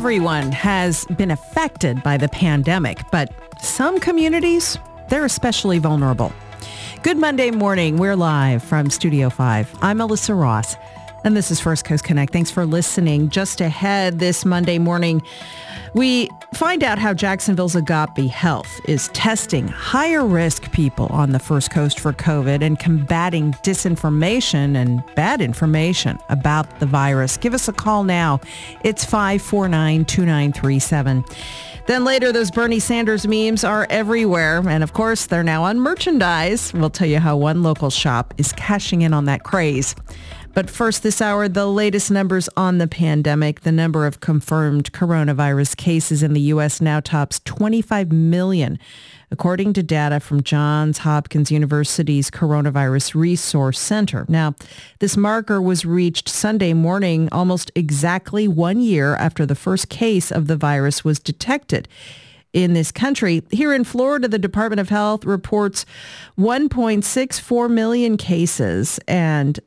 everyone has been affected by the pandemic, but some communities, they're especially vulnerable. Good Monday morning. We're live from Studio 5. I'm Melissa Ross, and this is First Coast Connect. Thanks for listening. Just ahead this Monday morning, we find out how Jacksonville's Agape Health is testing higher risk people on the First Coast for COVID and combating disinformation and bad information about the virus. Give us a call now. It's 549-2937. Then later, those Bernie Sanders memes are everywhere. And of course, they're now on merchandise. We'll tell you how one local shop is cashing in on that craze. But first this hour, the latest numbers on the pandemic. The number of confirmed coronavirus cases in the U.S. now tops 25 million, according to data from Johns Hopkins University's Coronavirus Resource Center. Now, this marker was reached Sunday morning, almost exactly 1 year after the first case of the virus was detected in this country. Here in Florida, the Department of Health reports 1.64 million cases and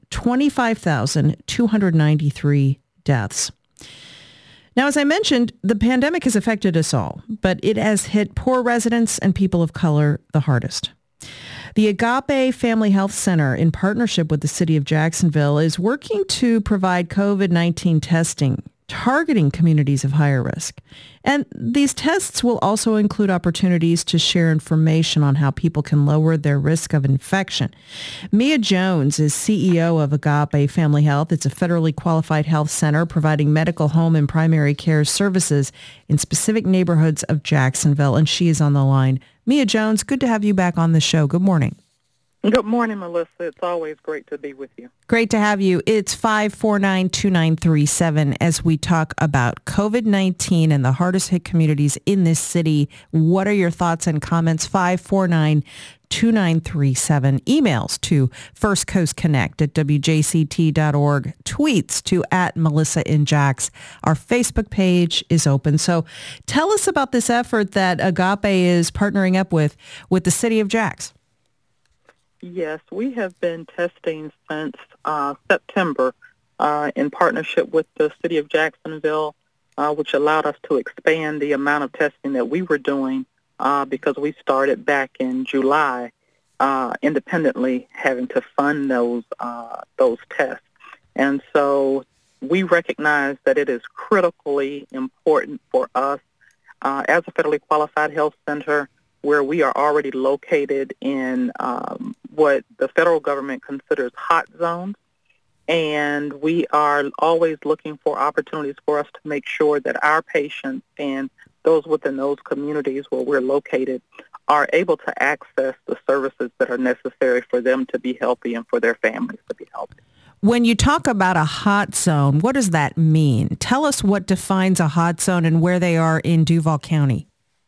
25,293 deaths. Now, as I mentioned, the pandemic has affected us all, but it has hit poor residents and people of color the hardest. The Agape Family Health Center, in partnership with the city of Jacksonville, is working to provide COVID-19 testing targeting communities of higher risk. And these tests will also include opportunities to share information on how people can lower their risk of infection. Mia Jones is CEO of Agape Family Health. It's a federally qualified health center providing medical, home, and primary care services in specific neighborhoods of Jacksonville, and she is on the line. Mia Jones, good to have you back on the show. Good morning. Good morning, Melissa. It's always great to be with you. Great to have you. It's 549-2937 as we talk about COVID-19 and the hardest hit communities in this city. What are your thoughts and comments? 549-2937. Emails to firstcoastconnect@wjct.org. Tweets to @MelissaInJax. Our Facebook page is open. So tell us about this effort that Agape is partnering up with the city of Jax. Yes, we have been testing since September in partnership with the city of Jacksonville, which allowed us to expand the amount of testing that we were doing because we started back in July independently having to fund those tests. And so we recognize that it is critically important for us as a federally qualified health center where we are already located in what the federal government considers hot zones, and we are always looking for opportunities for us to make sure that our patients and those within those communities where we're located are able to access the services that are necessary for them to be healthy and for their families to be healthy. When you talk about a hot zone, what does that mean? Tell us what defines a hot zone and where they are in Duval County.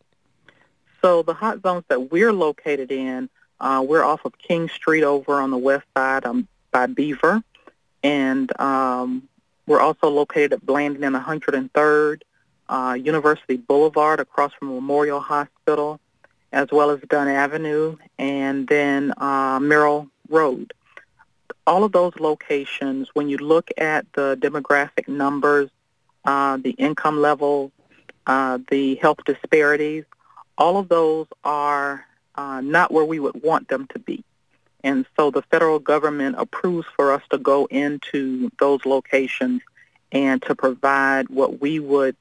So the hot zones that we're located in, we're off of King Street over on the west side by Beaver. And we're also located at Blanding and 103rd, University Boulevard across from Memorial Hospital, as well as Dunn Avenue, and then Merrill Road. All of those locations, when you look at the demographic numbers, the income levels, the health disparities, all of those are not where we would want them to be. And so the federal government approves for us to go into those locations and to provide what we would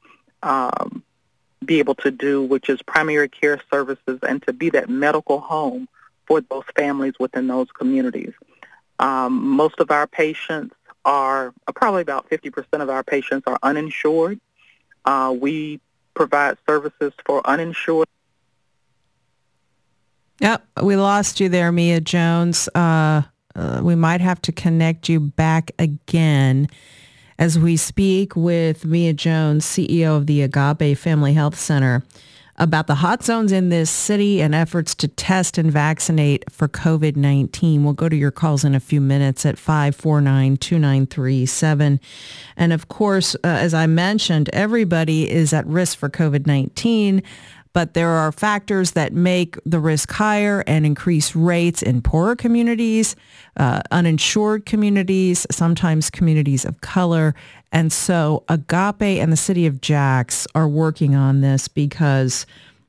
be able to do, which is primary care services, and to be that medical home for those families within those communities. Most of our patients are, probably about 50% of our patients are uninsured. We provide services for uninsured. Yep, we lost you there, Mia Jones. We might have to connect you back again as we speak with Mia Jones, CEO of the Agape Family Health Center, about the hot zones in this city and efforts to test and vaccinate for COVID-19. We'll go to your calls in a few minutes at 549-2937. And of course, as I mentioned, everybody is at risk for COVID-19, but there are factors that make the risk higher and increase rates in poorer communities, uninsured communities, sometimes communities of color. And so Agape and the City of Jax are working on this because,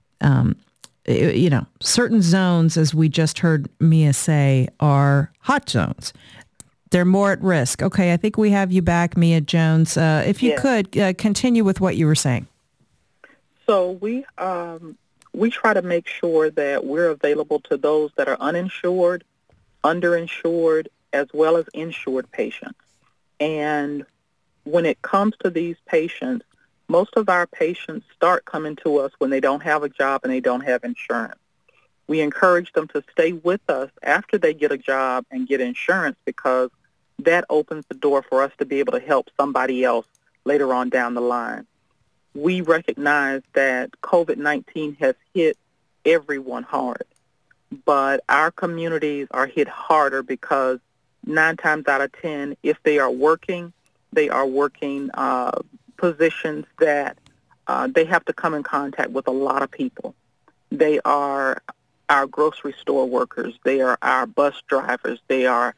certain zones, as we just heard Mia say, are hot zones. They're more at risk. Okay, I think we have you back, Mia Jones. If you could continue with what you were saying. So we try to make sure that we're available to those that are uninsured, underinsured, as well as insured patients. And when it comes to these patients, most of our patients start coming to us when they don't have a job and they don't have insurance. We encourage them to stay with us after they get a job and get insurance because that opens the door for us to be able to help somebody else later on down the line. We recognize that COVID-19 has hit everyone hard, but our communities are hit harder because 9 times out of 10, if they are working positions that they have to come in contact with a lot of people. They are our grocery store workers. They are our bus drivers. They are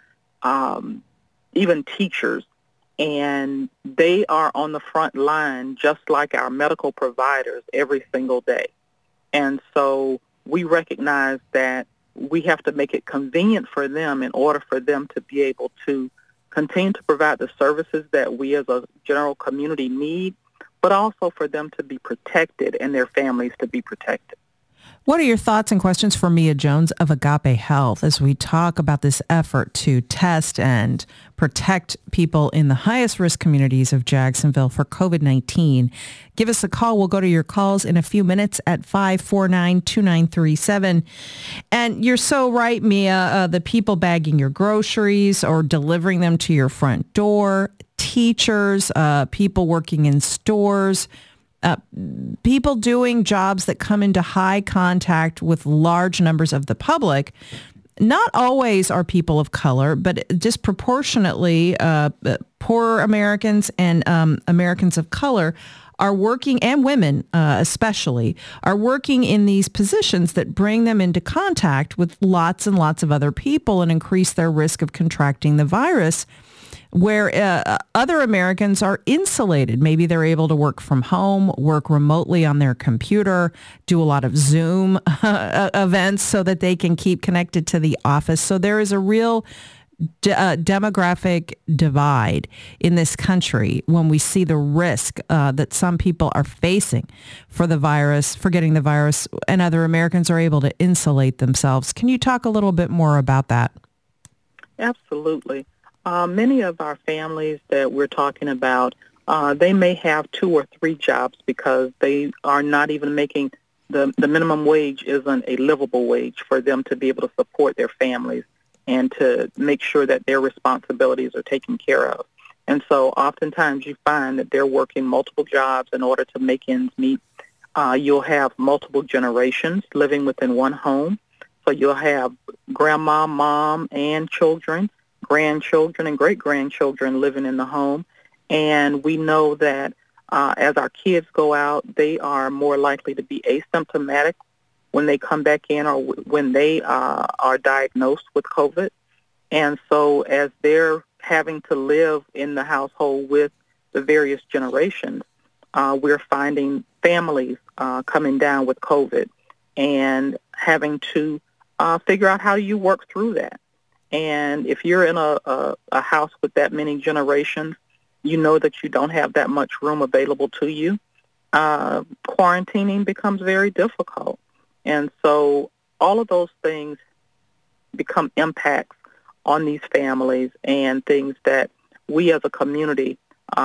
even teachers. And they are on the front line just like our medical providers every single day. And so we recognize that we have to make it convenient for them in order for them to be able to continue to provide the services that we as a general community need, but also for them to be protected and their families to be protected. What are your thoughts and questions for Mia Jones of Agape Health as we talk about this effort to test and protect people in the highest risk communities of Jacksonville for COVID-19? Give us a call. We'll go to your calls in a few minutes at 549-2937. And you're so right, Mia, the people bagging your groceries or delivering them to your front door, teachers, people working in stores, people doing jobs that come into high contact with large numbers of the public. Not always are people of color, but disproportionately poor Americans and Americans of color are working, and women especially, are working in these positions that bring them into contact with lots and lots of other people and increase their risk of contracting the virus, where other Americans are insulated. Maybe they're able to work from home, work remotely on their computer, do a lot of Zoom events so that they can keep connected to the office. So there is a real demographic divide in this country when we see the risk that some people are facing for the virus, for getting the virus, and other Americans are able to insulate themselves. Can you talk a little bit more about that? Absolutely. Many of our families that we're talking about, they may have 2 or 3 jobs because they are not even making the minimum wage isn't a livable wage for them to be able to support their families and to make sure that their responsibilities are taken care of. And so oftentimes you find that they're working multiple jobs in order to make ends meet. You'll have multiple generations living within one home. So you'll have grandma, mom, and children, grandchildren and great-grandchildren living in the home. And we know that as our kids go out, they are more likely to be asymptomatic when they come back in or when they are diagnosed with COVID. And so as they're having to live in the household with the various generations, we're finding families coming down with COVID and having to figure out how you work through that. And if you're in a house with that many generations, you know that you don't have that much room available to you. Quarantining becomes very difficult. And so all of those things become impacts on these families and things that we as a community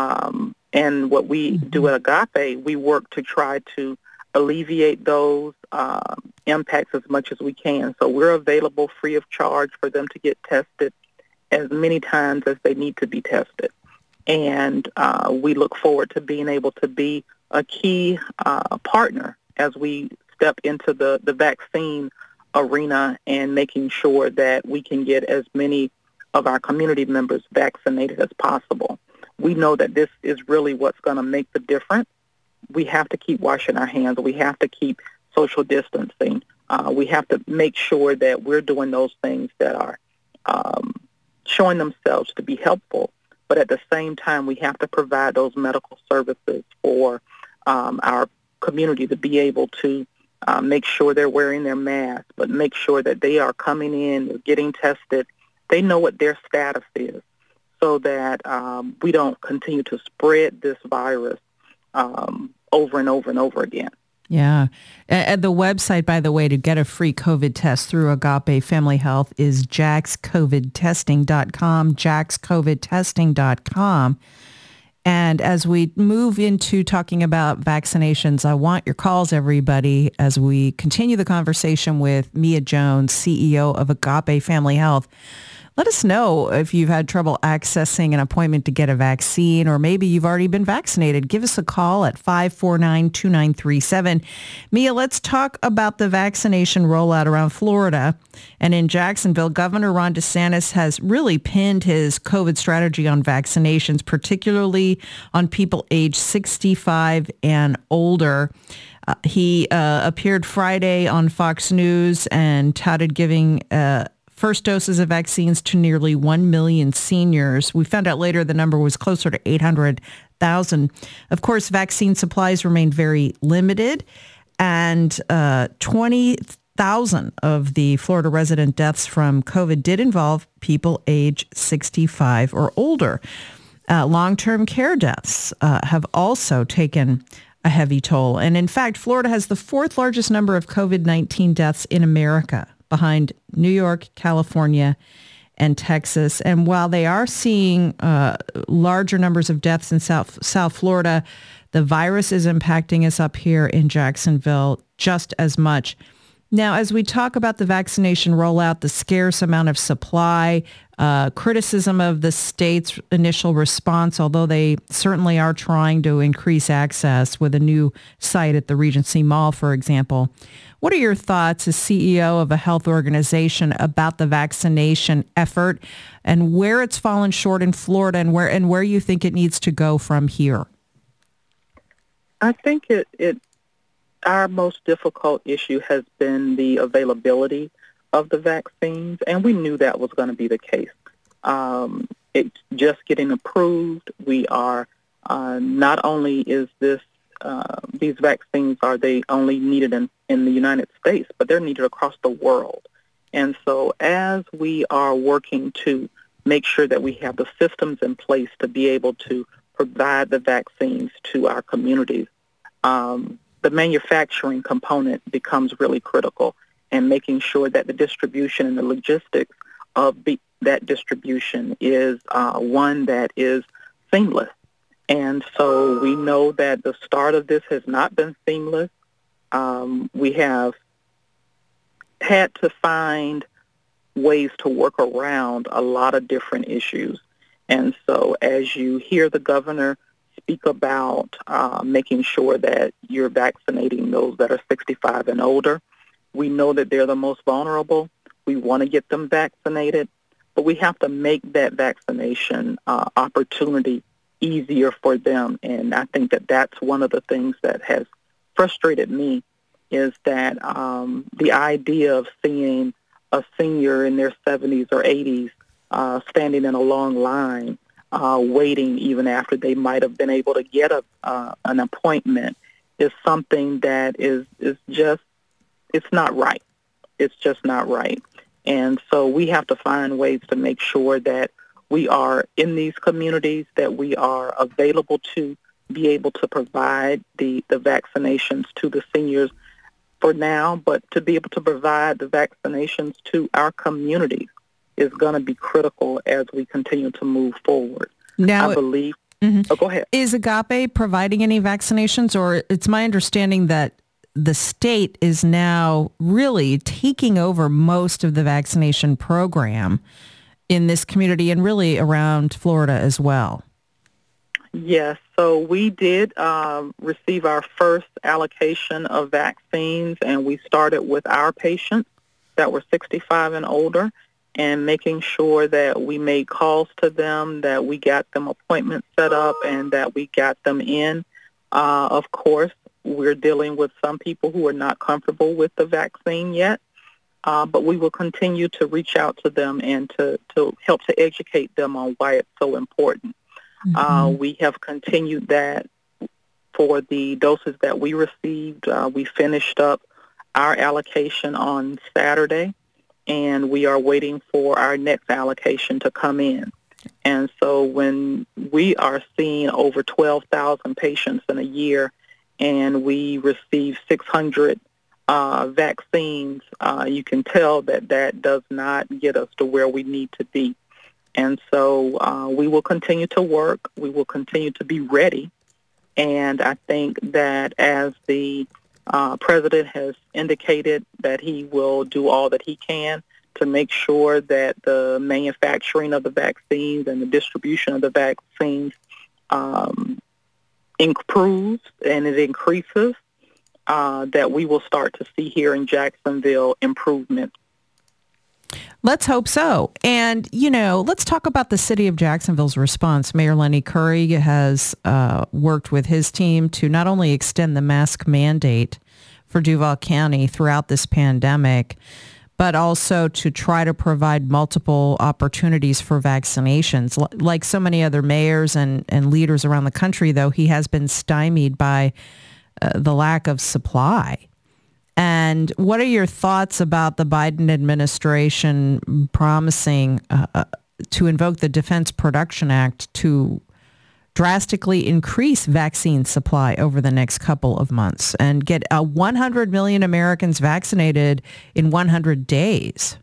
and what we do at Agape, we work to try to alleviate those impacts as much as we can. So we're available free of charge for them to get tested as many times as they need to be tested. And we look forward to being able to be a key partner as we step into the vaccine arena and making sure that we can get as many of our community members vaccinated as possible. We know that this is really what's going to make the difference. We have to keep washing our hands. We have to keep social distancing. We have to make sure that we're doing those things that are showing themselves to be helpful. But at the same time, we have to provide those medical services for our community to be able to make sure they're wearing their mask, but make sure that they are coming in, they're getting tested, they know what their status is, so that we don't continue to spread this virus over and over and over again. Yeah. And the website, by the way, to get a free COVID test through Agape Family Health is jaxcovidtesting.com, jaxcovidtesting.com. And as we move into talking about vaccinations, I want your calls, everybody, as we continue the conversation with Mia Jones, CEO of Agape Family Health. Let us know if you've had trouble accessing an appointment to get a vaccine, or maybe you've already been vaccinated. Give us a call at 549-2937. Mia, let's talk about the vaccination rollout around Florida. And in Jacksonville, Governor Ron DeSantis has really pinned his COVID strategy on vaccinations, particularly on people age 65 and older. He appeared Friday on Fox News and touted giving first doses of vaccines to nearly 1 million seniors. We found out later the number was closer to 800,000. Of course, vaccine supplies remain very limited, and 20,000 of the Florida resident deaths from COVID did involve people age 65 or older. Long-term care deaths have also taken a heavy toll. And in fact, Florida has the fourth largest number of COVID-19 deaths in America, behind New York, California, and Texas. And while they are seeing larger numbers of deaths in South Florida, the virus is impacting us up here in Jacksonville just as much. Now, as we talk about the vaccination rollout, the scarce amount of supply, criticism of the state's initial response, although they certainly are trying to increase access with a new site at the Regency Mall, for example. What are your thoughts as CEO of a health organization about the vaccination effort and where it's fallen short in Florida and where you think it needs to go from here? I think our most difficult issue has been the availability of the vaccines, and we knew that was going to be the case. It's just getting approved. We are not only is this these vaccines are they only needed in the United States, but they're needed across the world. And so as we are working to make sure that we have the systems in place to be able to provide the vaccines to our communities, the manufacturing component becomes really critical, and making sure that the distribution and the logistics of that distribution is one that is seamless. And so we know that the start of this has not been seamless. We have had to find ways to work around a lot of different issues. And so as you hear the governor speak about making sure that you're vaccinating those that are 65 and older, we know that they're the most vulnerable. We want to get them vaccinated, but we have to make that vaccination opportunity easier for them. And I think that that's one of the things that has frustrated me, is that the idea of seeing a senior in their 70s or 80s standing in a long line, waiting even after they might have been able to get an appointment, is something that is just, it's not right. It's just not right. And so we have to find ways to make sure that we are in these communities, that we are available to be able to provide the vaccinations to the seniors for now, but to be able to provide the vaccinations to our communities is going to be critical as we continue to move forward. Now, I believe... Mm-hmm. Oh, go ahead. Is Agape providing any vaccinations, or it's my understanding that the state is now really taking over most of the vaccination program in this community and really around Florida as well? Yes. So we did receive our first allocation of vaccines, and we started with our patients that were 65 and older, and making sure that we made calls to them, that we got them appointments set up, and that we got them in. Of course, we're dealing with some people who are not comfortable with the vaccine yet, but we will continue to reach out to them and to help to educate them on why it's so important. Mm-hmm. We have continued that for the doses that we received. We finished up our allocation on Saturday, and we are waiting for our next allocation to come in. And so when we are seeing over 12,000 patients in a year and we receive 600 vaccines, you can tell that that does not get us to where we need to be. And so we will continue to work. We will continue to be ready. And I think that as the president has indicated that he will do all that he can to make sure that the manufacturing of the vaccines and the distribution of the vaccines improves and it increases, that we will start to see here in Jacksonville improvement. Let's hope so. And, let's talk about the city of Jacksonville's response. Mayor Lenny Curry has worked with his team to not only extend the mask mandate for Duval County throughout this pandemic, but also to try to provide multiple opportunities for vaccinations. Like so many other mayors and leaders around the country, though, he has been stymied by the lack of supply. And what are your thoughts about the Biden administration promising to invoke the Defense Production Act to drastically increase vaccine supply over the next couple of months and get 100 million Americans vaccinated in 100 days?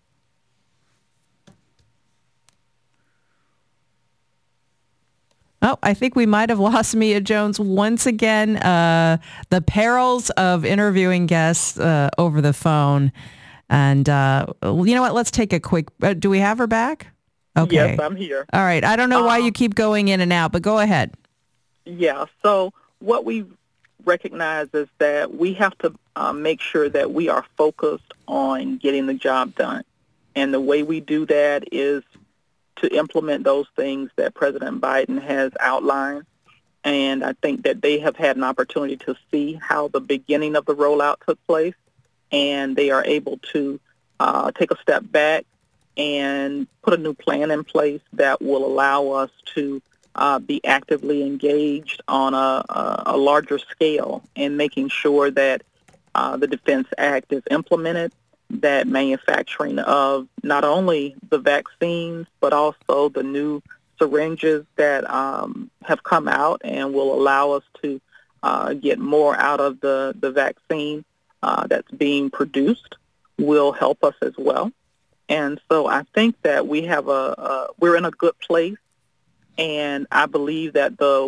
Oh, I think we might have lost Mia Jones once again. The perils of interviewing guests over the phone. And you know what? Let's take a quick... do we have her back? Okay. Yes, I'm here. All right. I don't know why you keep going in and out, but go ahead. Yeah. So what we recognize is that we have to make sure that we are focused on getting the job done. And the way we do that is to implement those things that President Biden has outlined. And I think that they have had an opportunity to see how the beginning of the rollout took place, and they are able to take a step back and put a new plan in place that will allow us to be actively engaged on a larger scale in making sure that the Defense Act is implemented, that manufacturing of not only the vaccines, but also the new syringes that have come out and will allow us to get more out of the vaccine that's being produced will help us as well. And so I think that we're in a good place, and I believe that the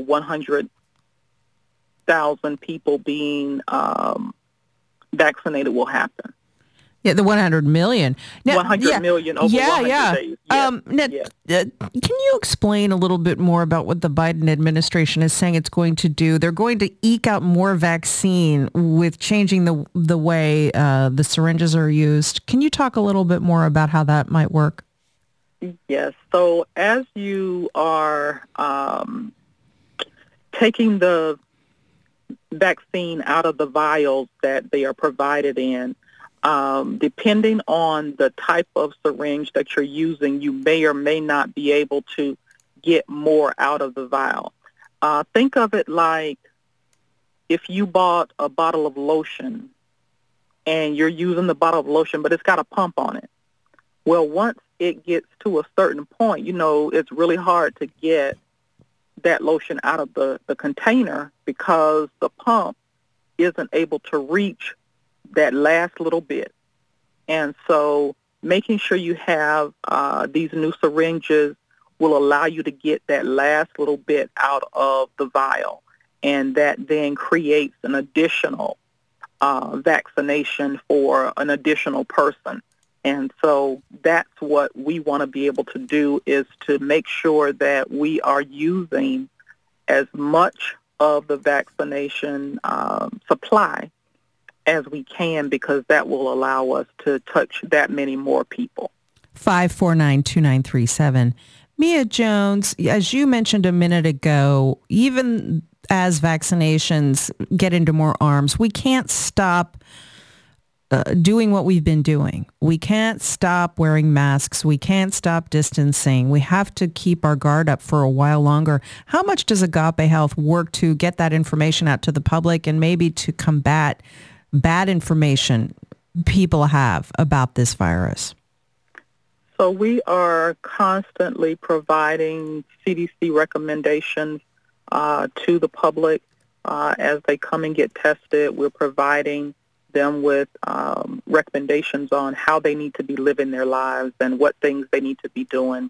100,000 people being vaccinated will happen. Yeah, the 100 million. Now, 100 million over 100 days. Yes. Can you explain a little bit more about what the Biden administration is saying it's going to do? They're going to eke out more vaccine with changing the way the syringes are used. Can you talk a little bit more about how that might work? Yes. So as you are taking the vaccine out of the vials that they are provided in, depending on the type of syringe that you're using, you may or may not be able to get more out of the vial. Think of it like if you bought a bottle of lotion and you're using the bottle of lotion, but it's got a pump on it. Well, once it gets to a certain point, it's really hard to get that lotion out of the container because the pump isn't able to reach that last little bit. And so making sure you have these new syringes will allow you to get that last little bit out of the vial. And that then creates an additional vaccination for an additional person. And so that's what we want to be able to do, is to make sure that we are using as much of the vaccination supply as we can, because that will allow us to touch that many more people. 549-2937. Mia Jones, as you mentioned a minute ago, even as vaccinations get into more arms, we can't stop doing what we've been doing. We can't stop wearing masks. We can't stop distancing. We have to keep our guard up for a while longer. How much does Agape Health work to get that information out to the public and maybe to combat bad information people have about this virus? So we are constantly providing CDC recommendations to the public as they come and get tested. We're providing them with recommendations on how they need to be living their lives and what things they need to be doing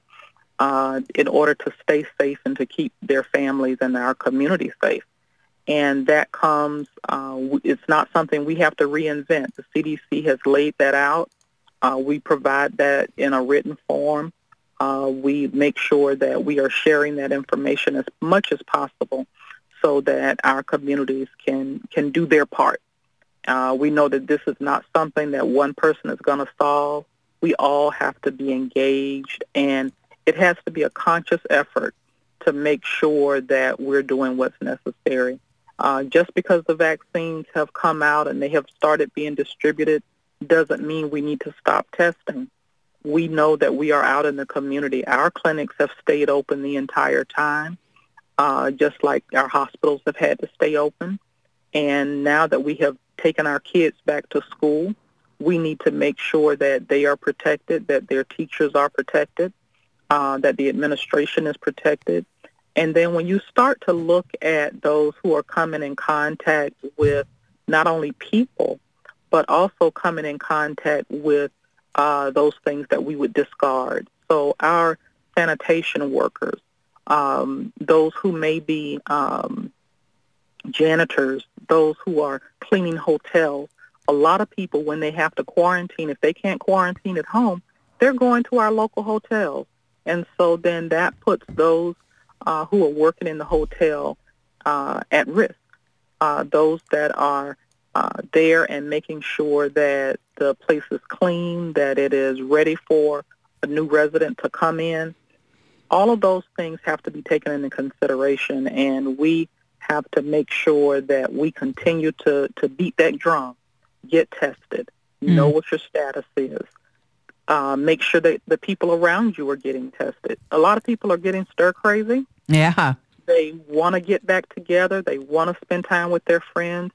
in order to stay safe and to keep their families and our community safe. And that comes, it's not something we have to reinvent. The CDC has laid that out. We provide that in a written form. We make sure that we are sharing that information as much as possible so that our communities can do their part. We know that this is not something that one person is going to solve. We all have to be engaged, and it has to be a conscious effort to make sure that we're doing what's necessary. Just because the vaccines have come out and they have started being distributed doesn't mean we need to stop testing. We know that we are out in the community. Our clinics have stayed open the entire time, just like our hospitals have had to stay open. And now that we have taken our kids back to school, we need to make sure that they are protected, that their teachers are protected, that the administration is protected. And then when you start to look at those who are coming in contact with not only people, but also coming in contact with those things that we would discard. So our sanitation workers, those who may be janitors, those who are cleaning hotels, a lot of people, when they have to quarantine, if they can't quarantine at home, they're going to our local hotels. And so then that puts those who are working in the hotel at risk, those that are there and making sure that the place is clean, that it is ready for a new resident to come in. All of those things have to be taken into consideration, and we have to make sure that we continue to beat that drum, get tested, know what your status is, make sure that the people around you are getting tested. A lot of people are getting stir-crazy. Yeah. They want to get back together. They want to spend time with their friends.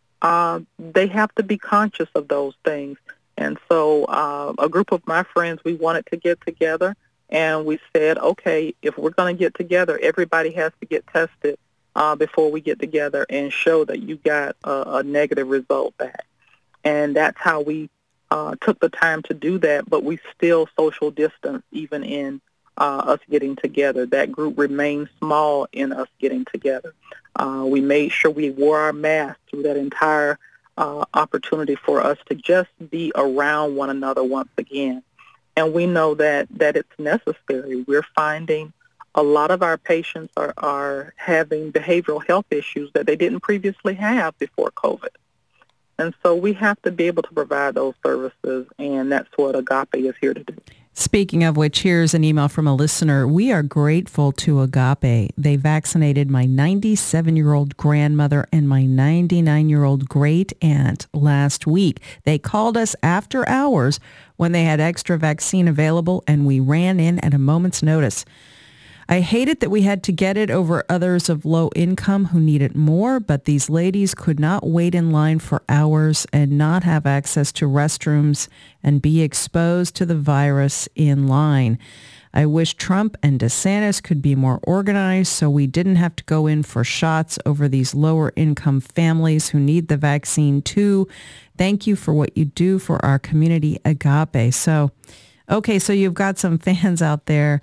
They have to be conscious of those things. And so a group of my friends, we wanted to get together, and we said, okay, if we're going to get together, everybody has to get tested before we get together and show that you got a negative result back. And that's how we took the time to do that, but we still social distance even in us getting together. That group remained small in us getting together. We made sure we wore our masks through that entire opportunity for us to just be around one another once again. And we know that it's necessary. We're finding a lot of our patients are having behavioral health issues that they didn't previously have before COVID. And so we have to be able to provide those services, and that's what Agape is here to do. Speaking of which, here's an email from a listener. We are grateful to Agape. They vaccinated my 97-year-old grandmother and my 99-year-old great-aunt last week. They called us after hours when they had extra vaccine available, and we ran in at a moment's notice. I hate it that we had to get it over others of low income who need it more, but these ladies could not wait in line for hours and not have access to restrooms and be exposed to the virus in line. I wish Trump and DeSantis could be more organized so we didn't have to go in for shots over these lower income families who need the vaccine too. Thank you for what you do for our community, Agape. So you've got some fans out there,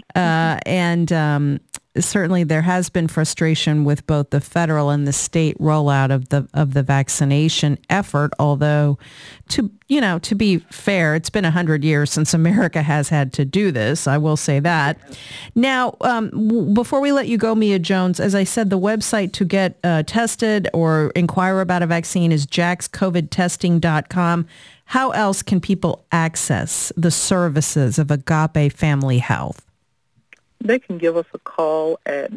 and certainly there has been frustration with both the federal and the state rollout of the vaccination effort. Although, to be fair, it's been 100 years since America has had to do this. I will say that. Now, before we let you go, Mia Jones, as I said, the website to get tested or inquire about a vaccine is jackscovidtesting.com. How else can people access the services of Agape Family Health? they can give us a call at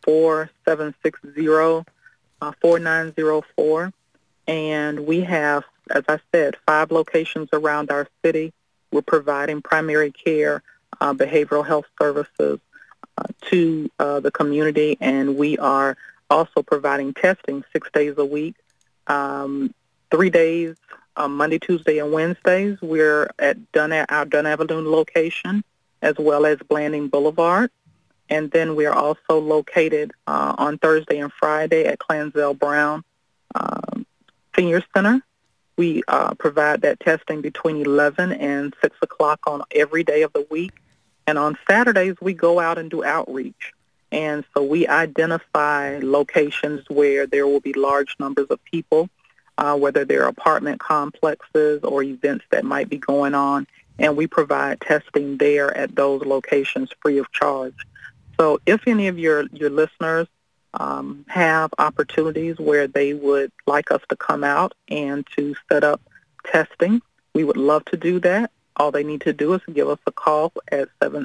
904-760-4904. And we have, as I said, 5 locations around our city. We're providing primary care, behavioral health services to the community, and we are also providing testing 6 days a week, 3 days, Monday, Tuesday, and Wednesdays. We're at our Dunn location, as well as Blanding Boulevard. And then we are also located on Thursday and Friday at Clanzell Brown Senior Center. We provide that testing between 11 and 6 o'clock on every day of the week. And on Saturdays, we go out and do outreach. And so we identify locations where there will be large numbers of people, whether they're apartment complexes or events that might be going on, and we provide testing there at those locations free of charge. So if any of your listeners have opportunities where they would like us to come out and to set up testing, we would love to do that. All they need to do is give us a call at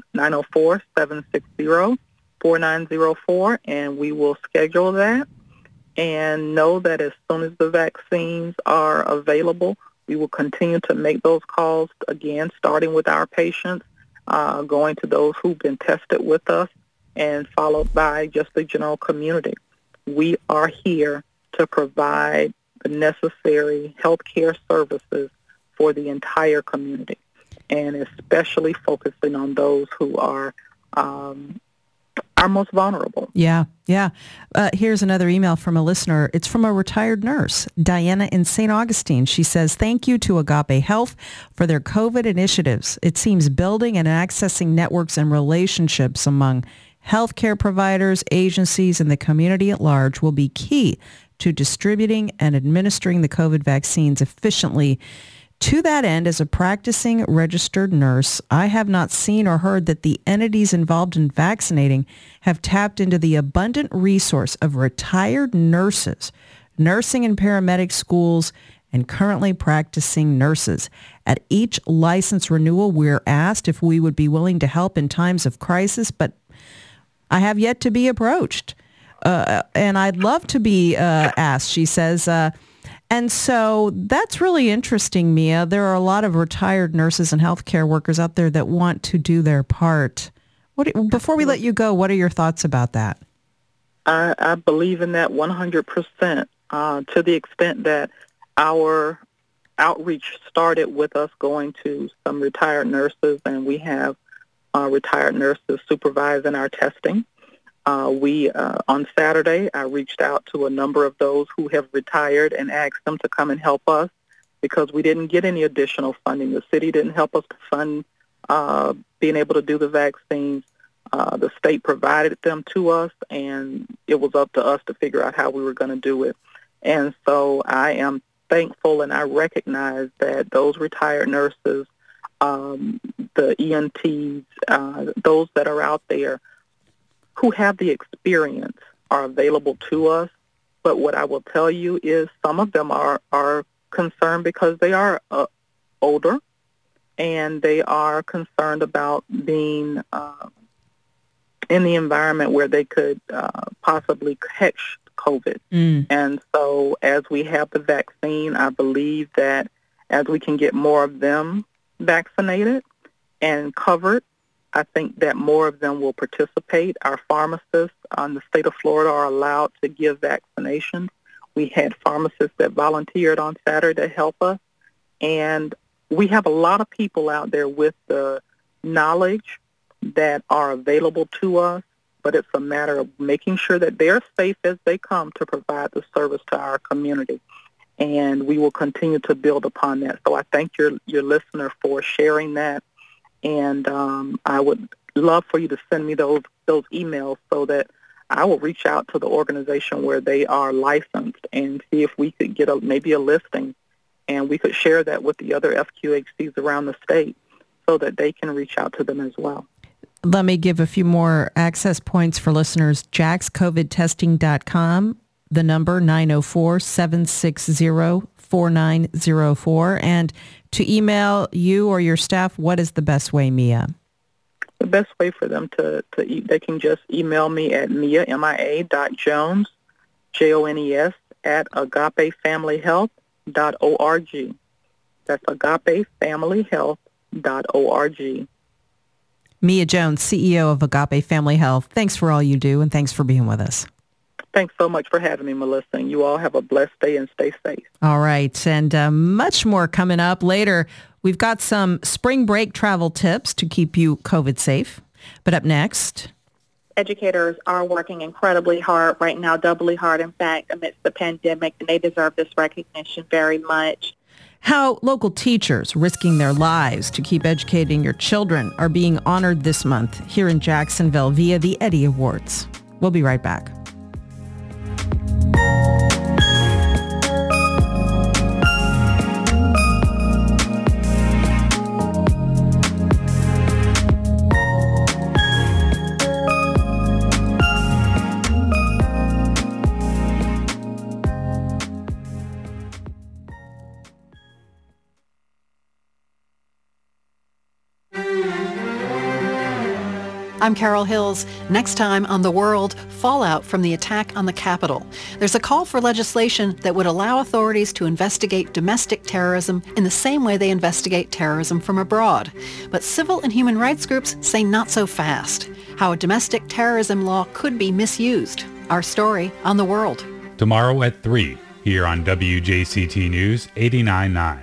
904-760-4904, and we will schedule that. And know that as soon as the vaccines are available, we will continue to make those calls, again, starting with our patients, going to those who've been tested with us, and followed by just the general community. We are here to provide the necessary health care services for the entire community, and especially focusing on those who are most vulnerable. Yeah. Here's another email from a listener. It's from a retired nurse, Diana in St. Augustine. She says, thank you to Agape Health for their COVID initiatives. It seems building and accessing networks and relationships among healthcare providers, agencies, and the community at large will be key to distributing and administering the COVID vaccines efficiently. To that end, as a practicing registered nurse, I have not seen or heard that the entities involved in vaccinating have tapped into the abundant resource of retired nurses, nursing and paramedic schools, and currently practicing nurses. At each license renewal, we're asked if we would be willing to help in times of crisis, but I have yet to be approached. And I'd love to be asked, she says. And so that's really interesting, Mia. There are a lot of retired nurses and healthcare workers out there that want to do their part. Before we let you go, what are your thoughts about that? I believe in that 100%, to the extent that our outreach started with us going to some retired nurses, and we have retired nurses supervising our testing. On Saturday, I reached out to a number of those who have retired and asked them to come and help us because we didn't get any additional funding. The city didn't help us to fund being able to do the vaccines. The state provided them to us, and it was up to us to figure out how we were going to do it. And so I am thankful, and I recognize that those retired nurses, the EMTs, those that are out there who have the experience are available to us. But what I will tell you is some of them are concerned because they are older, and they are concerned about being in the environment where they could possibly catch COVID. And so as we have the vaccine, I believe that as we can get more of them vaccinated and covered, I think that more of them will participate. Our pharmacists in the state of Florida are allowed to give vaccinations. We had pharmacists that volunteered on Saturday to help us. And we have a lot of people out there with the knowledge that are available to us, but it's a matter of making sure that they're safe as they come to provide the service to our community. And we will continue to build upon that. So I thank your listener for sharing that. And I would love for you to send me those emails so that I will reach out to the organization where they are licensed and see if we could get maybe a listing, and we could share that with the other FQHCs around the state so that they can reach out to them as well. Let me give a few more access points for listeners. jaxcovidtesting.com, the number 904-760-4904. And to email you or your staff, what is the best way, Mia? the best way for them they can just email me at Mia, MIA.Jones, JONES, at agapefamilyhealth.org. That's agapefamilyhealth.org. Mia Jones, CEO of Agape Family Health. Thanks for all you do, and thanks for being with us. Thanks so much for having me, Melissa, and you all have a blessed day and stay safe. All right, and much more coming up later. We've got some spring break travel tips to keep you COVID safe. But up next... Educators are working incredibly hard right now, doubly hard, in fact, amidst the pandemic, and they deserve this recognition very much. How local teachers risking their lives to keep educating your children are being honored this month here in Jacksonville via the Eddie Awards. We'll be right back. I'm Carol Hills. Next time on The World, fallout from the attack on the Capitol. There's a call for legislation that would allow authorities to investigate domestic terrorism in the same way they investigate terrorism from abroad. But civil and human rights groups say not so fast. How a domestic terrorism law could be misused. Our story on The World. Tomorrow at 3, here on WJCT News 89.9.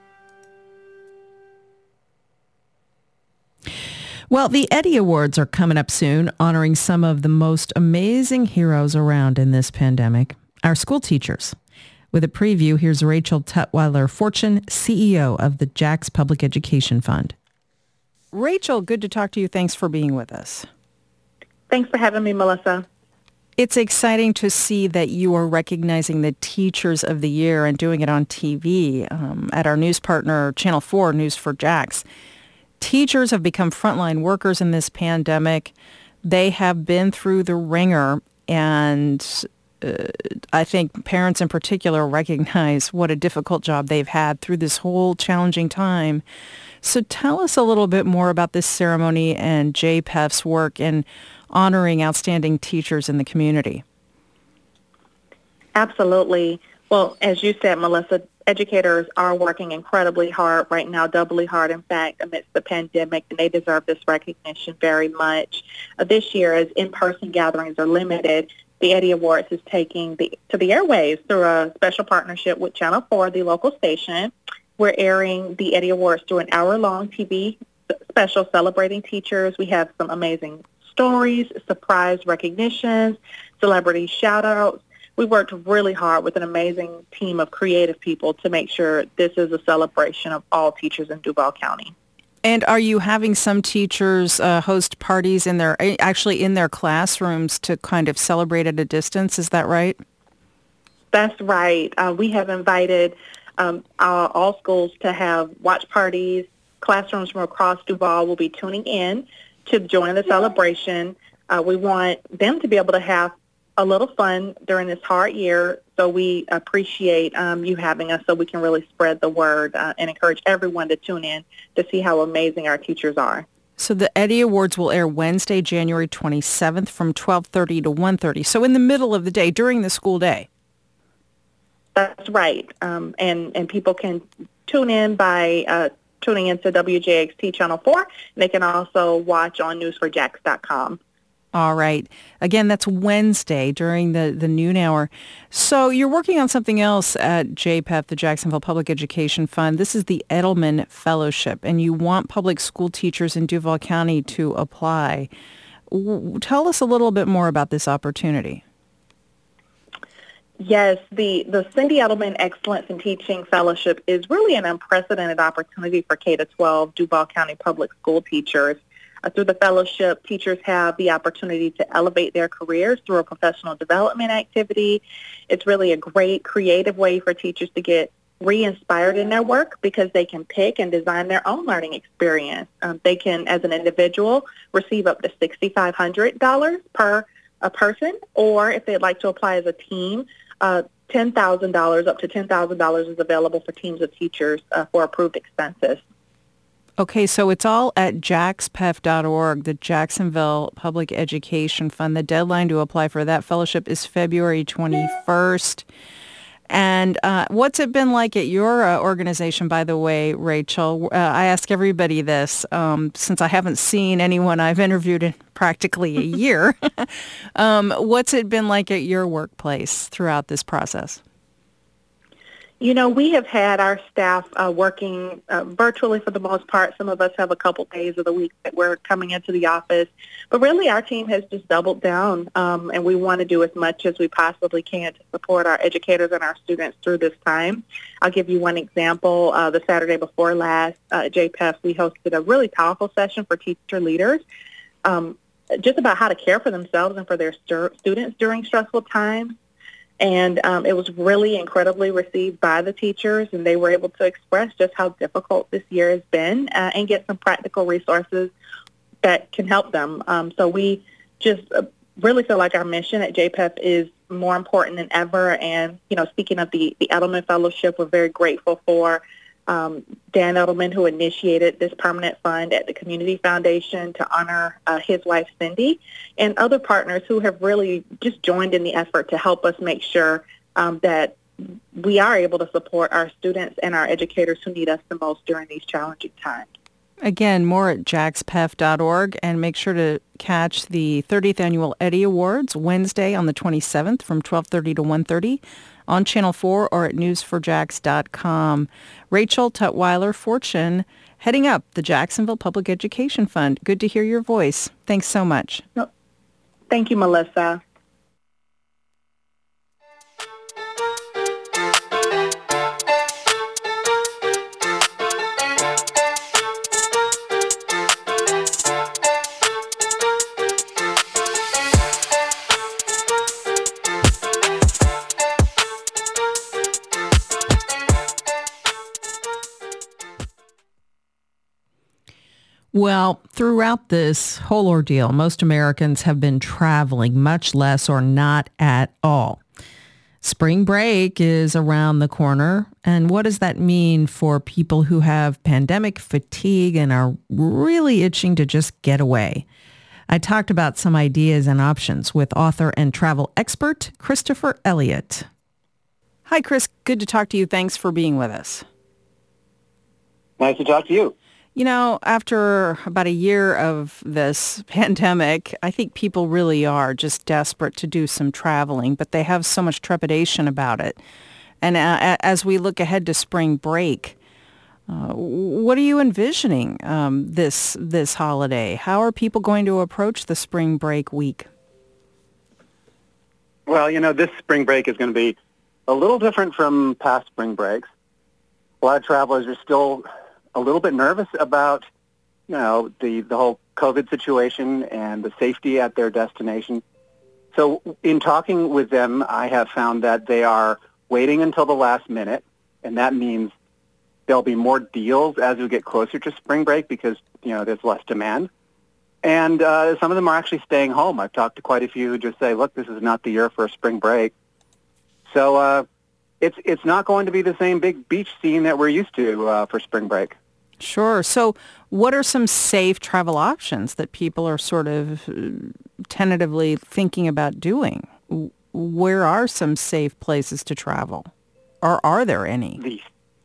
Well, the Eddie Awards are coming up soon, honoring some of the most amazing heroes around in this pandemic, our school teachers. With a preview, here's Rachel Tutwiler Fortune, CEO of the Jax Public Education Fund. Rachel, good to talk to you. Thanks for being with us. Thanks for having me, Melissa. It's exciting to see that you are recognizing the Teachers of the Year and doing it on TV at our news partner, Channel 4, News for Jax. Teachers have become frontline workers in this pandemic. They have been through the ringer, and I think parents in particular recognize what a difficult job they've had through this whole challenging time. So tell us a little bit more about this ceremony and JPEF's work in honoring outstanding teachers in the community. Absolutely. Well, as you said, Melissa, educators are working incredibly hard right now, doubly hard, in fact, amidst the pandemic, and they deserve this recognition very much. This year, as in-person gatherings are limited, the Eddie Awards is taking to the airwaves through a special partnership with Channel 4, the local station. We're airing the Eddie Awards through an hour-long TV special celebrating teachers. We have some amazing stories, surprise recognitions, celebrity shout-outs. We worked really hard with an amazing team of creative people to make sure this is a celebration of all teachers in Duval County. And are you having some teachers host parties in their classrooms to kind of celebrate at a distance? Is that right? That's right. We have invited all schools to have watch parties. Classrooms from across Duval will be tuning in to join the celebration. We want them to be able to have a little fun during this hard year, so we appreciate you having us so we can really spread the word and encourage everyone to tune in to see how amazing our teachers are. So the Eddie Awards will air Wednesday, January 27th from 12:30 to 1:30, so in the middle of the day, during the school day. That's right, and people can tune in by tuning into WJXT Channel 4, and they can also watch on newsforjax.com. All right. Again, that's Wednesday during the noon hour. So you're working on something else at JPEF, the Jacksonville Public Education Fund. This is the Edelman Fellowship, and you want public school teachers in Duval County to apply. Tell us a little bit more about this opportunity. Yes, the Cindy Edelman Excellence in Teaching Fellowship is really an unprecedented opportunity for K-12 Duval County public school teachers. Through the fellowship, teachers have the opportunity to elevate their careers through a professional development activity. It's really a great creative way for teachers to get re-inspired in their work because they can pick and design their own learning experience. They can, as an individual, receive up to $6,500 per a person, or if they'd like to apply as a team, $10,000, up to $10,000 is available for teams of teachers for approved expenses. Okay, so it's all at jaxpef.org, the Jacksonville Public Education Fund. The deadline to apply for that fellowship is February 21st. And what's it been like at your organization, by the way, Rachel? I ask everybody this since I haven't seen anyone I've interviewed in practically a year. What's it been like at your workplace throughout this process? You know, we have had our staff working virtually for the most part. Some of us have a couple days of the week that we're coming into the office. But really, our team has just doubled down, and we want to do as much as we possibly can to support our educators and our students through this time. I'll give you one example. The Saturday before last, at JPEF, we hosted a really powerful session for teacher leaders, just about how to care for themselves and for their students during stressful times. And it was really incredibly received by the teachers, and they were able to express just how difficult this year has been and get some practical resources that can help them. So we just really feel like our mission at JPEF is more important than ever. And, you know, speaking of the Edelman Fellowship, we're very grateful for Dan Edelman, who initiated this permanent fund at the Community Foundation to honor his wife, Cindy, and other partners who have really just joined in the effort to help us make sure that we are able to support our students and our educators who need us the most during these challenging times. Again, more at jaxpef.org, and make sure to catch the 30th Annual Eddie Awards Wednesday on the 27th from 12:30 to 1:30 on Channel 4 or at newsforjax.com. Rachel Tutwiler-Fortune, heading up the Jacksonville Public Education Fund. Good to hear your voice. Thanks so much. Thank you, Melissa. Well, throughout this whole ordeal, most Americans have been traveling, much less or not at all. Spring break is around the corner, and what does that mean for people who have pandemic fatigue and are really itching to just get away? I talked about some ideas and options with author and travel expert Christopher Elliott. Hi, Chris. Good to talk to you. Thanks for being with us. Nice to talk to you. You know, after about a year of this pandemic, I think people really are just desperate to do some traveling, but they have so much trepidation about it. And as we look ahead to spring break, what are you envisioning this holiday? How are people going to approach the spring break week? Well, you know, this spring break is going to be a little different from past spring breaks. A lot of travelers are still a little bit nervous about, you know, the whole COVID situation and the safety at their destination. So in talking with them, I have found that they are waiting until the last minute, and that means there'll be more deals as we get closer to spring break because, you know, there's less demand. And some of them are actually staying home. I've talked to quite a few who just say, look, this is not the year for a spring break. So it's not going to be the same big beach scene that we're used to for spring break. Sure. So what are some safe travel options that people are sort of tentatively thinking about doing? Where are some safe places to travel? Or are there any?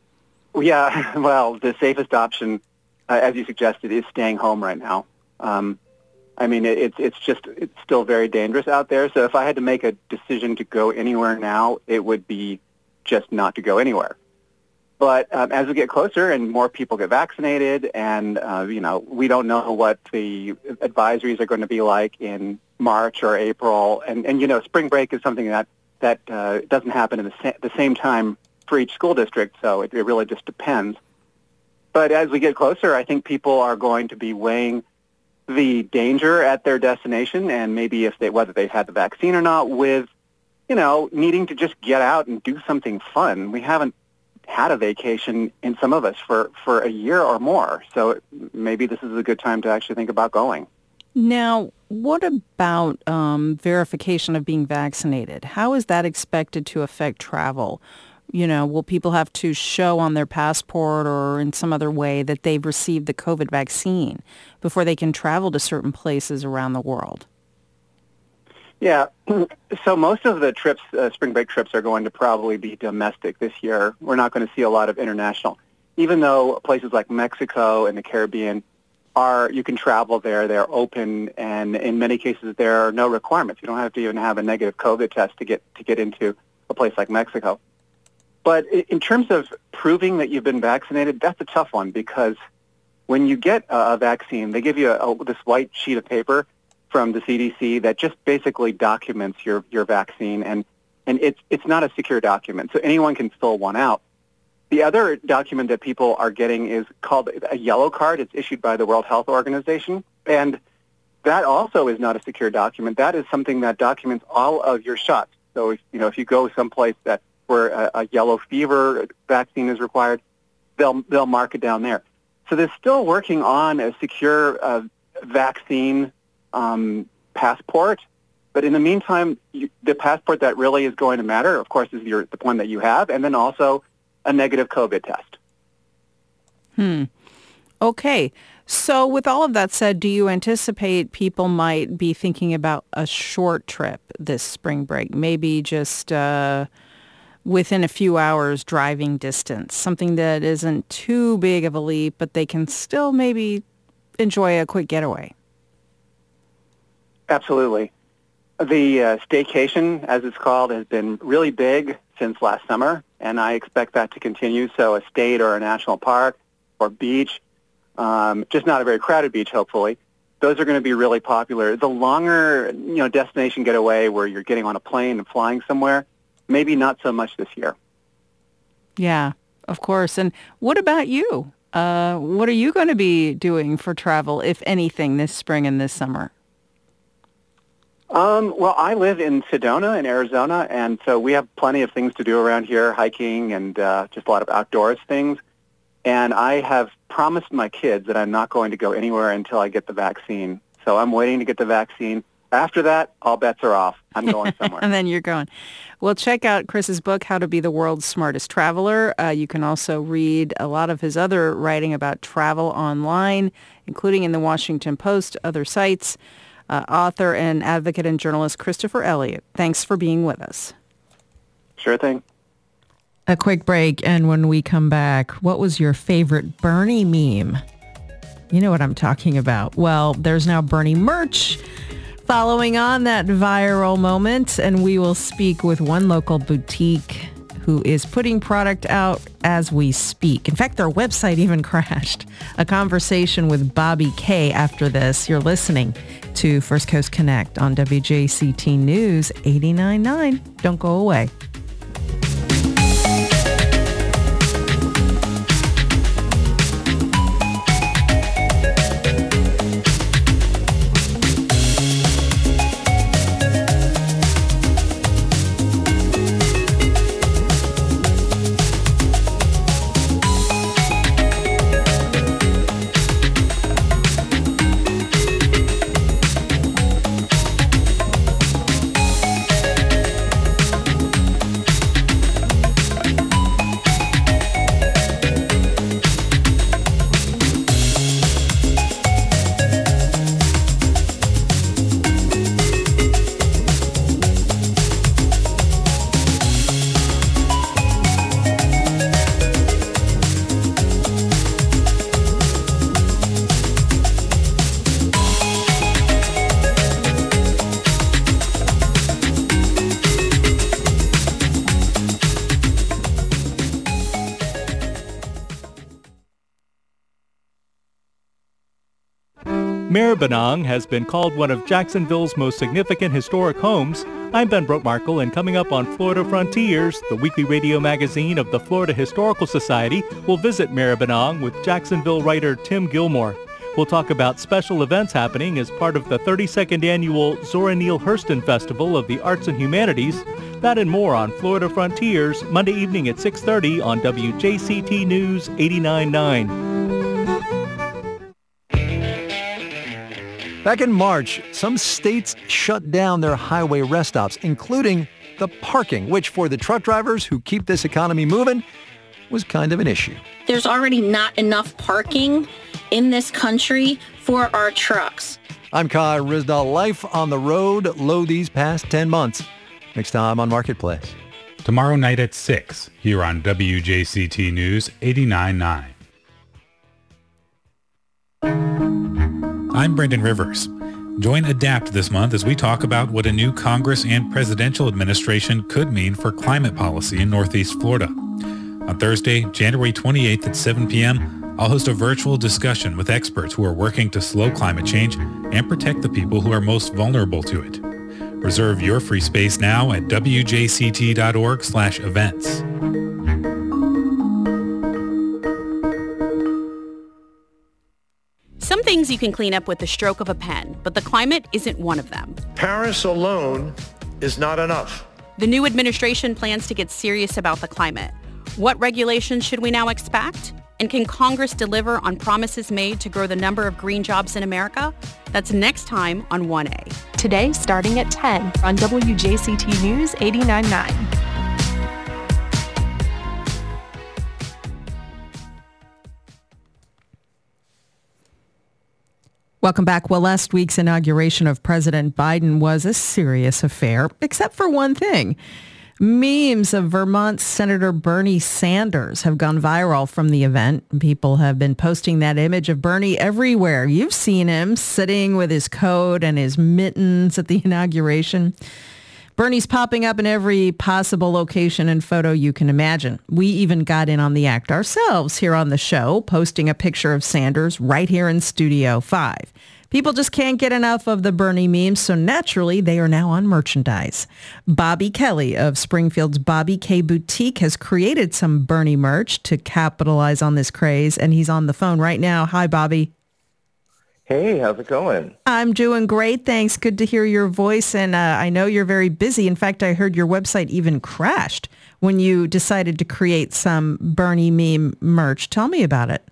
The safest option, as you suggested, is staying home right now. I mean, it's still very dangerous out there. So if I had to make a decision to go anywhere now, it would be just not to go anywhere. But as we get closer and more people get vaccinated and, we don't know what the advisories are going to be like in March or April. And spring break is something that doesn't happen in the same time for each school district, so it really just depends. But as we get closer, I think people are going to be weighing the danger at their destination and maybe whether they've had the vaccine or not with, needing to just get out and do something fun. We haven't had a vacation in some of us for a year or more. So maybe this is a good time to actually think about going. Now, what about verification of being vaccinated? How is that expected to affect travel? Will people have to show on their passport or in some other way that they've received the COVID vaccine before they can travel to certain places around the world? Yeah. So most of the trips, spring break trips, are going to probably be domestic this year. We're not going to see a lot of international, even though places like Mexico and the Caribbean you can travel there. They're open, and in many cases there are no requirements. You don't have to even have a negative COVID test to get into a place like Mexico. But in terms of proving that you've been vaccinated, that's a tough one, because when you get a vaccine, they give you this white sheet of paper from the CDC that just basically documents your vaccine, and it's not a secure document, so anyone can fill one out. The other document that people are getting is called a yellow card. It's issued by the World Health Organization, and that also is not a secure document. That is something that documents all of your shots. So if you go someplace where a yellow fever vaccine is required, they'll mark it down there. So they're still working on a secure vaccine passport, but in the meantime, the passport that really is going to matter, of course, is the one that you have, and then also a negative COVID test. Okay. So with all of that said, do you anticipate people might be thinking about a short trip this spring break, maybe just within a few hours driving distance, something that isn't too big of a leap, but they can still maybe enjoy a quick getaway? Absolutely. The staycation, as it's called, has been really big since last summer, and I expect that to continue. So a state or a national park or beach, just not a very crowded beach, hopefully, those are going to be really popular. The longer, destination getaway where you're getting on a plane and flying somewhere, maybe not so much this year. Yeah, of course. And what about you? What are you going to be doing for travel, if anything, this spring and this summer? Well, I live in Sedona in Arizona, and so we have plenty of things to do around here, hiking and just a lot of outdoors things. And I have promised my kids that I'm not going to go anywhere until I get the vaccine. So I'm waiting to get the vaccine. After that, all bets are off. I'm going somewhere. And then you're going. Well, check out Chris's book, How to Be the World's Smartest Traveler. You can also read a lot of his other writing about travel online, including in the Washington Post, other sites. Author and advocate and journalist Christopher Elliott, thanks for being with us. Sure thing. A quick break, and when we come back, what was your favorite Bernie meme? You know what I'm talking about. Well, there's now Bernie merch following on that viral moment, and we will speak with one local boutique who is putting product out as we speak. In fact, their website even crashed. A conversation with Bobby Kay after this. You're listening to First Coast Connect on WJCT News 89.9. Don't go away. Maribyrnong has been called one of Jacksonville's most significant historic homes. I'm Ben Brotemarkle, and coming up on Florida Frontiers, the weekly radio magazine of the Florida Historical Society, will visit Maribyrnong with Jacksonville writer Tim Gilmore. We'll talk about special events happening as part of the 32nd annual Zora Neale Hurston Festival of the Arts and Humanities. That and more on Florida Frontiers, Monday evening at 6:30 on WJCT News 89.9. Back in March, some states shut down their highway rest stops, including the parking, which for the truck drivers who keep this economy moving was kind of an issue. There's already not enough parking in this country for our trucks. I'm Kai Ryssdal. Life on the road low these past 10 months. Next time on Marketplace. Tomorrow night at 6 here on WJCT News 89.9. I'm Brendan Rivers. Join ADAPT this month as we talk about what a new Congress and presidential administration could mean for climate policy in Northeast Florida. On Thursday, January 28th at 7 p.m., I'll host a virtual discussion with experts who are working to slow climate change and protect the people who are most vulnerable to it. Reserve your free space now at wjct.org/events. Some things you can clean up with the stroke of a pen, but the climate isn't one of them. Paris alone is not enough. The new administration plans to get serious about the climate. What regulations should we now expect? And can Congress deliver on promises made to grow the number of green jobs in America? That's next time on 1A. Today, starting at 10 on WJCT News 89.9. Welcome back. Well, last week's inauguration of President Biden was a serious affair, except for one thing. Memes of Vermont Senator Bernie Sanders have gone viral from the event. People have been posting that image of Bernie everywhere. You've seen him sitting with his coat and his mittens at the inauguration. Bernie's popping up in every possible location and photo you can imagine. We even got in on the act ourselves here on the show, posting a picture of Sanders right here in Studio 5. People just can't get enough of the Bernie memes, so naturally they are now on merchandise. Bobby Kelly of Springfield's Bobby K Boutique has created some Bernie merch to capitalize on this craze, and he's on the phone right now. Hi, Bobby. Hey, how's it going? I'm doing great, thanks. Good to hear your voice, and I know you're very busy. In fact, I heard your website even crashed when you decided to create some Bernie meme merch. Tell me about it.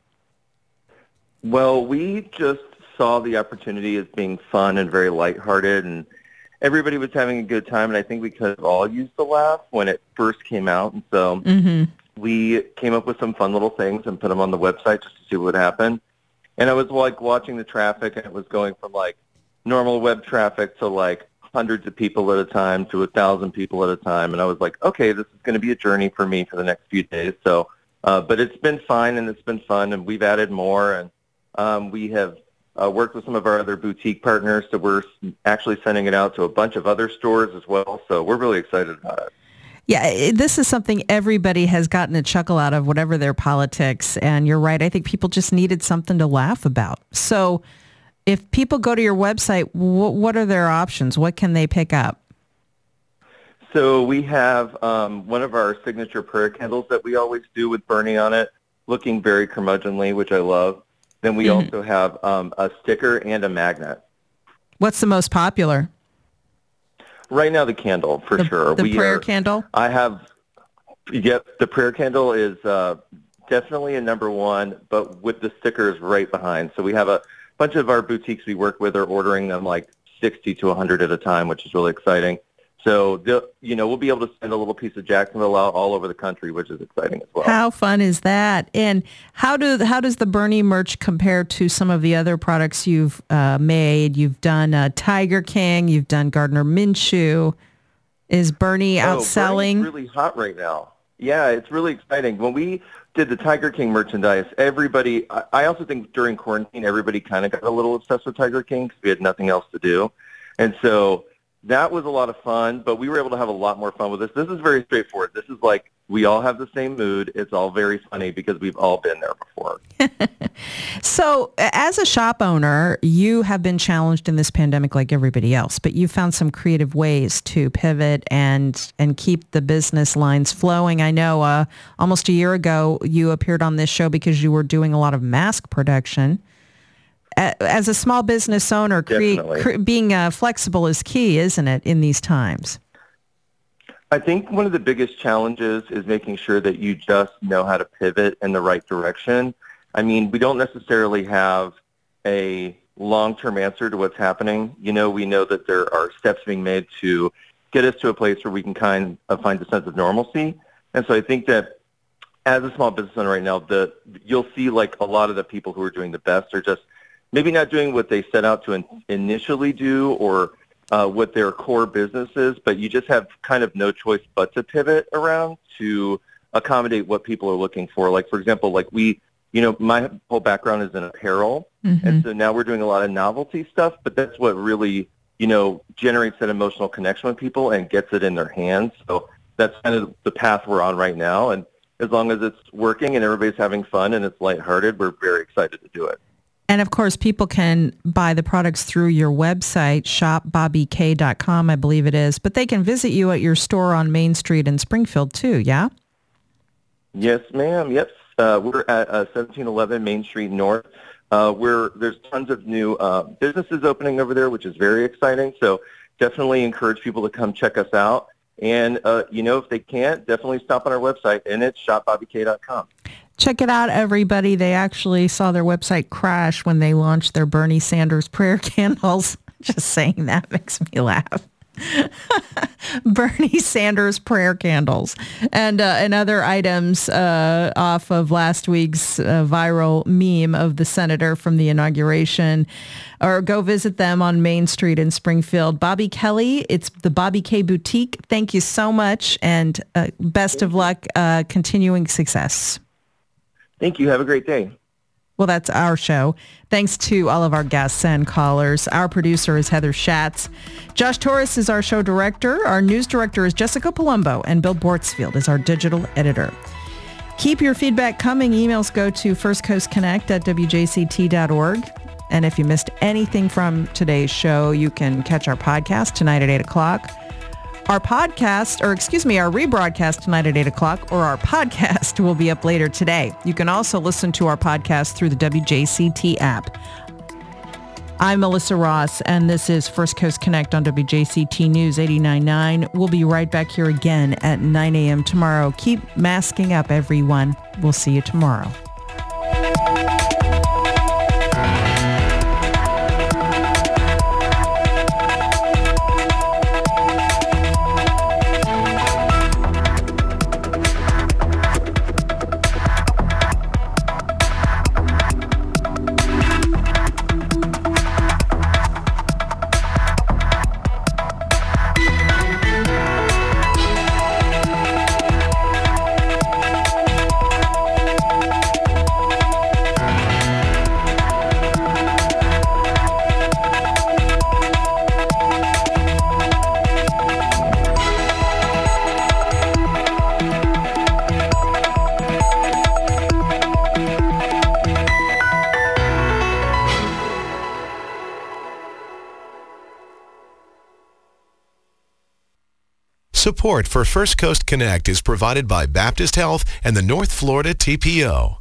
Well, we just saw the opportunity as being fun and very lighthearted, and everybody was having a good time, and I think we could have all used the laugh when it first came out, and so we came up with some fun little things and put them on the website just to see what would happen. And I was like watching the traffic, and it was going from like normal web traffic to like hundreds of people at a time to 1,000 people at a time, and I was like, okay, this is going to be a journey for me for the next few days. So, but it's been fine, and it's been fun, and we've added more, and we have worked with some of our other boutique partners, so we're actually sending it out to a bunch of other stores as well, so we're really excited about it. Yeah, this is something everybody has gotten a chuckle out of, whatever their politics, and you're right, I think people just needed something to laugh about. So if people go to your website, what are their options? What can they pick up? So we have one of our signature prayer candles that we always do with Bernie on it, looking very curmudgeonly, which I love. Then we also have a sticker and a magnet. What's the most popular? Right now, the candle, for sure. The prayer candle? The prayer candle is definitely a number one, but with the stickers right behind. So we have a bunch of our boutiques we work with are ordering them like 60 to 100 at a time, which is really exciting. So, we'll be able to send a little piece of Jacksonville out all over the country, which is exciting as well. How fun is that? And how does the Bernie merch compare to some of the other products you've made? You've done Tiger King. You've done Gardner Minshew. Is Bernie outselling? Bernie's really hot right now. Yeah, it's really exciting. When we did the Tiger King merchandise, everybody, I also think during quarantine, everybody kind of got a little obsessed with Tiger King because we had nothing else to do. And so that was a lot of fun, but we were able to have a lot more fun with this. This is very straightforward. This is like we all have the same mood. It's all very funny because we've all been there before. So as a shop owner, you have been challenged in this pandemic like everybody else, but you found some creative ways to pivot and keep the business lines flowing. I know almost a year ago, you appeared on this show because you were doing a lot of mask production. As a small business owner, being flexible is key, isn't it, in these times? I think one of the biggest challenges is making sure that you just know how to pivot in the right direction. I mean, we don't necessarily have a long-term answer to what's happening. We know that there are steps being made to get us to a place where we can kind of find a sense of normalcy. And so I think that as a small business owner right now, you'll see like a lot of the people who are doing the best are just maybe not doing what they set out to initially do or what their core business is, but you just have kind of no choice but to pivot around to accommodate what people are looking for. Like, for example, like my whole background is in apparel, and so now we're doing a lot of novelty stuff, but that's what really, generates that emotional connection with people and gets it in their hands. So that's kind of the path we're on right now, and as long as it's working and everybody's having fun and it's lighthearted, we're very excited to do it. And of course, people can buy the products through your website, shopbobbyk.com, I believe it is, but they can visit you at your store on Main Street in Springfield too, yeah? Yes, ma'am. Yep. We're at 1711 Main Street North. There's tons of new businesses opening over there, which is very exciting. So definitely encourage people to come check us out. And, if they can't, definitely stop on our website, and it's shopbobbyk.com. Check it out, everybody. They actually saw their website crash when they launched their Bernie Sanders prayer candles. Just saying that makes me laugh. Bernie Sanders prayer candles and other items off of last week's viral meme of the senator from the inauguration. Or go visit them on Main Street in Springfield. Bobby Kelly, it's the Bobby K Boutique. Thank you so much, and best of luck, continuing success. Thank you. Have a great day. Well, that's our show. Thanks to all of our guests and callers. Our producer is Heather Schatz. Josh Torres is our show director. Our news director is Jessica Palumbo, and Bill Bortsfield is our digital editor. Keep your feedback coming. Emails go to firstcoastconnect@wjct.org. And if you missed anything from today's show, you can catch our podcast tonight at 8 o'clock. Our rebroadcast tonight at 8 o'clock, or our podcast will be up later today. You can also listen to our podcast through the WJCT app. I'm Melissa Ross, and this is First Coast Connect on WJCT News 89.9. We'll be right back here again at 9 a.m. tomorrow. Keep masking up, everyone. We'll see you tomorrow. Support for First Coast Connect is provided by Baptist Health and the North Florida TPO.